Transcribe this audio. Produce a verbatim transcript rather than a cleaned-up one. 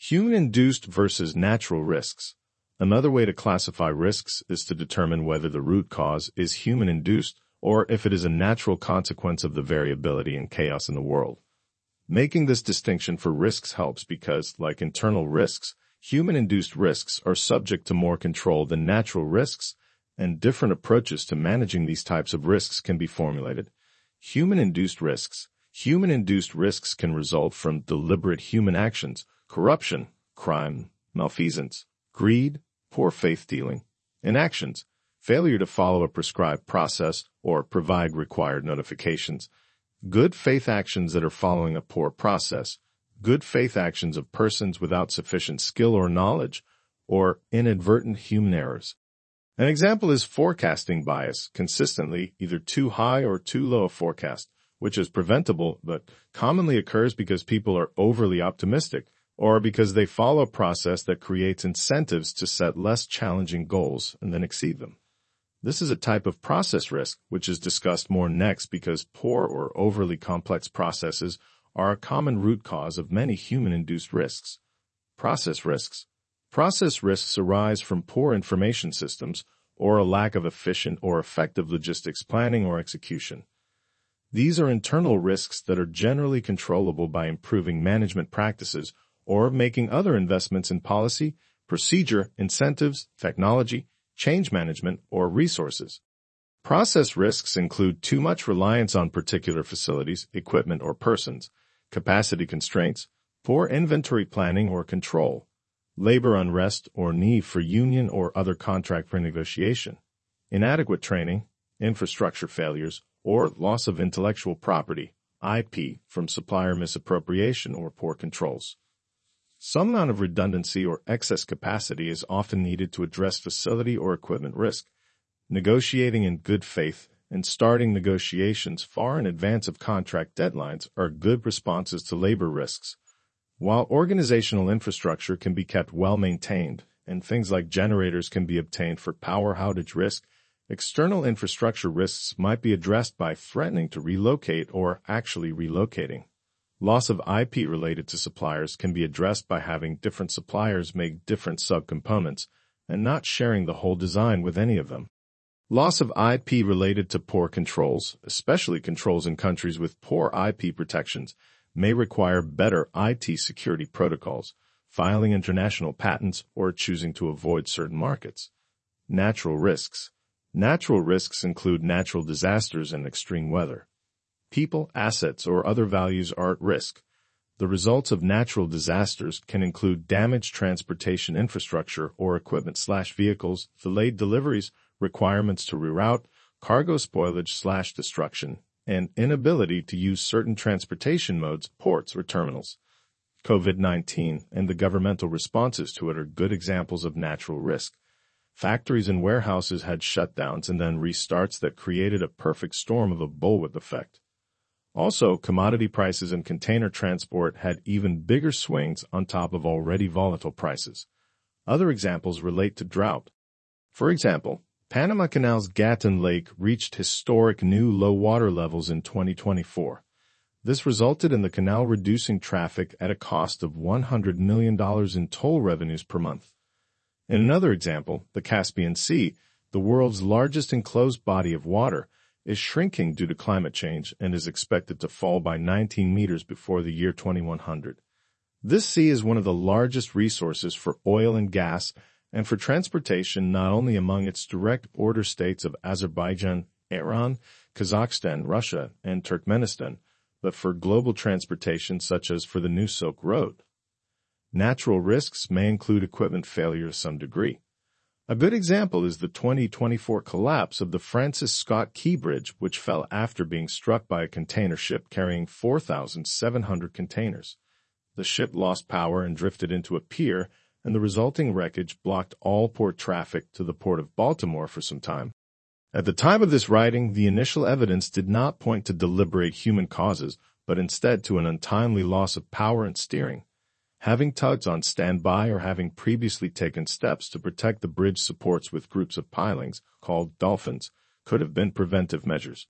Human-induced versus natural risks. Another way to classify risks is to determine whether the root cause is human-induced or if it is a natural consequence of the variability and chaos in the world. Making this distinction for risks helps because, like internal risks, human-induced risks are subject to more control than natural risks, and different approaches to managing these types of risks can be formulated. Human-induced risks. Human-induced risks can result from deliberate human actions, corruption, crime, malfeasance, greed, poor faith dealing, inactions, failure to follow a prescribed process or provide required notifications, good faith actions that are following a poor process, good faith actions of persons without sufficient skill or knowledge, or inadvertent human errors. An example is forecasting bias, consistently either too high or too low a forecast, which is preventable but commonly occurs because people are overly optimistic or because they follow a process that creates incentives to set less challenging goals and then exceed them. This is a type of process risk, which is discussed more next because poor or overly complex processes are a common root cause of many human-induced risks. Process risks. Process risks arise from poor information systems or a lack of efficient or effective logistics planning or execution. These are internal risks that are generally controllable by improving management practices or making other investments in policy, procedure, incentives, technology, change management, or resources. Process risks include too much reliance on particular facilities, equipment, or persons, capacity constraints, poor inventory planning or control, labor unrest or need for union or other contract renegotiation, inadequate training, infrastructure failures, or loss of intellectual property, I P, from supplier misappropriation or poor controls. Some amount of redundancy or excess capacity is often needed to address facility or equipment risk. Negotiating in good faith and starting negotiations far in advance of contract deadlines are good responses to labor risks. While organizational infrastructure can be kept well maintained and things like generators can be obtained for power outage risk, external infrastructure risks might be addressed by threatening to relocate or actually relocating. Loss of I P related to suppliers can be addressed by having different suppliers make different subcomponents and not sharing the whole design with any of them. Loss of I P related to poor controls, especially controls in countries with poor I P protections, may require better I T security protocols, filing international patents, or choosing to avoid certain markets. Natural risks. Natural risks include natural disasters and extreme weather. People, assets, or other values are at risk. The results of natural disasters can include damaged transportation infrastructure or equipment slash vehicles, delayed deliveries, requirements to reroute, cargo spoilage slash destruction, and inability to use certain transportation modes, ports, or terminals. COVID nineteen and the governmental responses to it are good examples of natural risk. Factories and warehouses had shutdowns and then restarts that created a perfect storm of a bullwhip effect. Also, commodity prices and container transport had even bigger swings on top of already volatile prices. Other examples relate to drought. For example, Panama Canal's Gatun Lake reached historic new low water levels in twenty twenty-four. This resulted in the canal reducing traffic at a cost of one hundred million dollars in toll revenues per month. In another example, the Caspian Sea, the world's largest enclosed body of water, is shrinking due to climate change and is expected to fall by nineteen meters before the year twenty-one hundred. This sea is one of the largest resources for oil and gas and for transportation not only among its direct border states of Azerbaijan, Iran, Kazakhstan, Russia, and Turkmenistan, but for global transportation such as for the New Silk Road. Natural risks may include equipment failure to some degree. A good example is the twenty twenty-four collapse of the Francis Scott Key Bridge, which fell after being struck by a container ship carrying four thousand seven hundred containers. The ship lost power and drifted into a pier, and the resulting wreckage blocked all port traffic to the port of Baltimore for some time. At the time of this writing, the initial evidence did not point to deliberate human causes, but instead to an untimely loss of power and steering. Having tugs on standby or having previously taken steps to protect the bridge supports with groups of pilings, called dolphins, could have been preventive measures.